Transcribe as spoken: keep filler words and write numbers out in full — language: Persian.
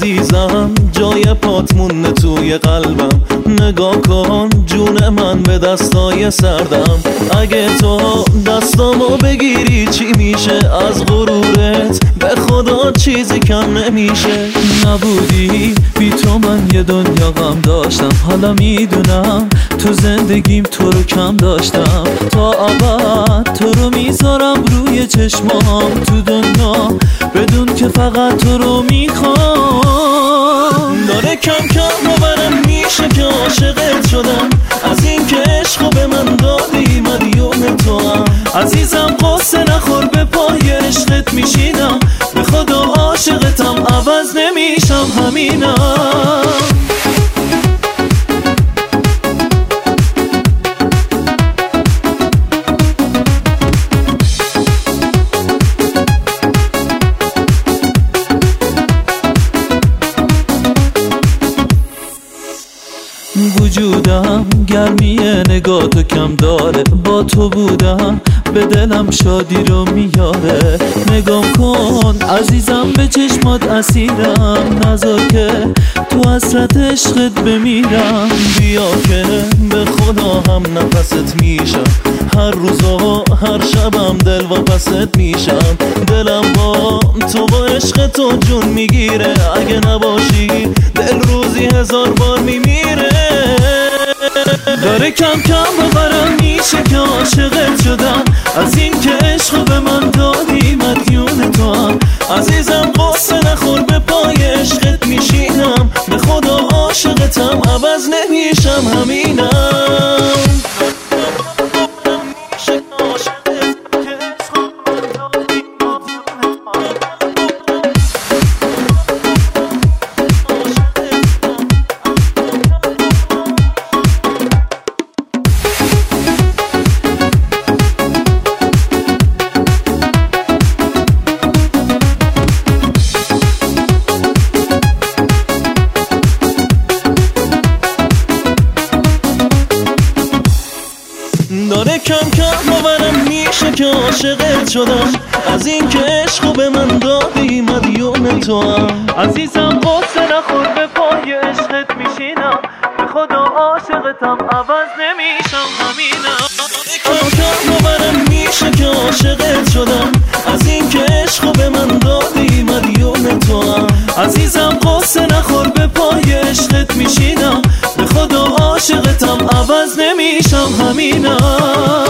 عزیزم جای پات مونده توی قلبم، نگاه کن جون من به دستای سردم. اگه تو دستامو بگیری چی میشه؟ از غرورت به خدا چیزی کم نمیشه. نبودی بی تو من یه دنیا غم داشتم، حالا میدونم تو زندگیم تو رو کم داشتم. تا ابد تو رو میذارم روی چشمام تو دنیا، بدون که فقط تو رو میخوام. داره کم کم باورم میشه که عاشقت شدم، از این که عشقو به من دادی مدیون تو هم. عزیزم قصه نخور به پای عشقت میشینم، به خدا عاشقتم عوض نمیشم همینم. وجودم گرمی نگاه تو کم داره، با تو بودم به دلم شادی رو میاره. نگام کن عزیزم به چشمات اسیرم، نذار که تو حسرت عشقت بمیرم. بیا که به خدا هم نفست میشم، هر روز و هر شبم دل واپست میشم. دلم با تو با عشق تو جون میگیره، اگه نباشی دل روزی هزار بار میمیره. داره کم کم باورم میشه که عاشقت شدم، از این که عشقو به من دادی مدیون تو هم. عزیزم قصه نخور به پای عشقت میشینم، به خدا عاشقتم عوض نمیشم همینم. داره کم کم باورم میشه که عاشقت شدم، از این که عشقو به من دادی مدیون تو هم. عزیزم قصه نخور به پای عشقت میشینم، به خدا عاشقتم عوض نمیشم همینم. کم کم باورم میشه که عاشقت شدم، از این که عشقو به من دادی مدیون تو هم. عزیزم قصه نخور به پای عشقت میشینم، به خدا عاشقتم عوض نمیشم همینم.